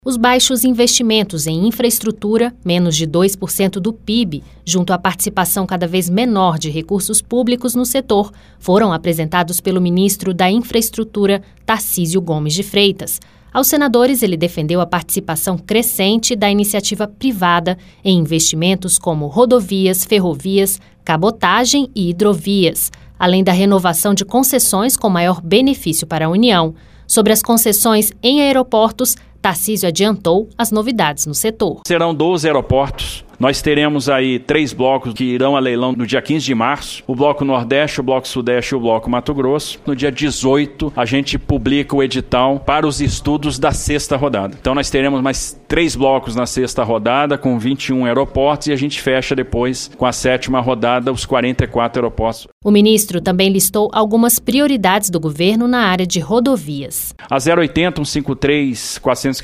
Os baixos investimentos em infraestrutura, menos de 2% do PIB, junto à participação cada vez menor de recursos públicos no setor, foram apresentados pelo ministro da Infraestrutura, Tarcísio Gomes de Freitas. Aos senadores, ele defendeu a participação crescente da iniciativa privada em investimentos como rodovias, ferrovias, cabotagem e hidrovias, além da renovação de concessões com maior benefício para a União. Sobre as concessões em aeroportos, Tarcísio adiantou as novidades no setor. Serão 12 aeroportos. Nós teremos aí 3 blocos que irão a leilão no dia 15 de março. O Bloco Nordeste, o Bloco Sudeste e o Bloco Mato Grosso. No dia 18, a gente publica o edital para os estudos da 6ª rodada. Então nós teremos mais 3 blocos na 6ª rodada, com 21 aeroportos, e a gente fecha depois, com a 7ª rodada, os 44 aeroportos. O ministro também listou algumas prioridades do governo na área de rodovias. A 080, 153,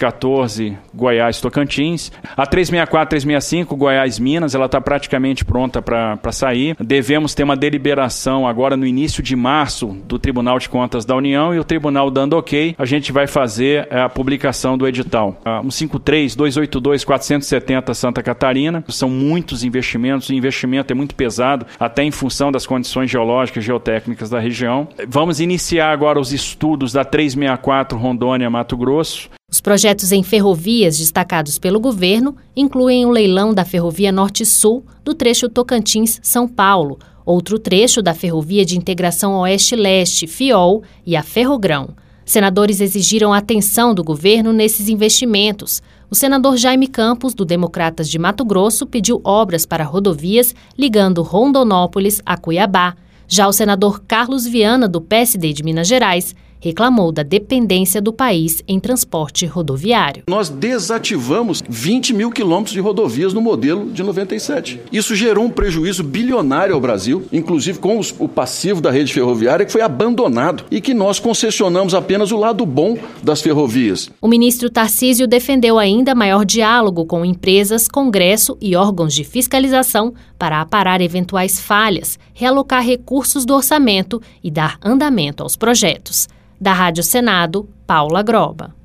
414, Goiás-Tocantins. A 364, 365, Goiás-Minas, ela está praticamente pronta para sair. Devemos ter uma deliberação agora no início de março do Tribunal de Contas da União, e o Tribunal dando ok, a gente vai fazer a publicação do edital. 153, 282, 470 Santa Catarina. São muitos investimentos, o investimento é muito pesado, até em função das condições geológicas e geotécnicas da região. Vamos iniciar agora os estudos da 364 Rondônia-Mato Grosso. Os projetos em ferrovias destacados pelo governo incluem o leilão da Ferrovia Norte-Sul do trecho Tocantins-São Paulo, outro trecho da Ferrovia de Integração Oeste-Leste, FIOL, e a Ferrogrão. Senadores exigiram a atenção do governo nesses investimentos. O senador Jaime Campos, do Democratas de Mato Grosso, pediu obras para rodovias ligando Rondonópolis a Cuiabá. Já o senador Carlos Viana, do PSD de Minas Gerais, reclamou da dependência do país em transporte rodoviário. Nós desativamos 20 mil quilômetros de rodovias no modelo de 97. Isso gerou um prejuízo bilionário ao Brasil, inclusive com o passivo da rede ferroviária, que foi abandonado, e que nós concessionamos apenas o lado bom das ferrovias. O ministro Tarcísio defendeu ainda maior diálogo com empresas, Congresso e órgãos de fiscalização para aparar eventuais falhas, realocar recursos do orçamento e dar andamento aos projetos. Da Rádio Senado, Paula Groba.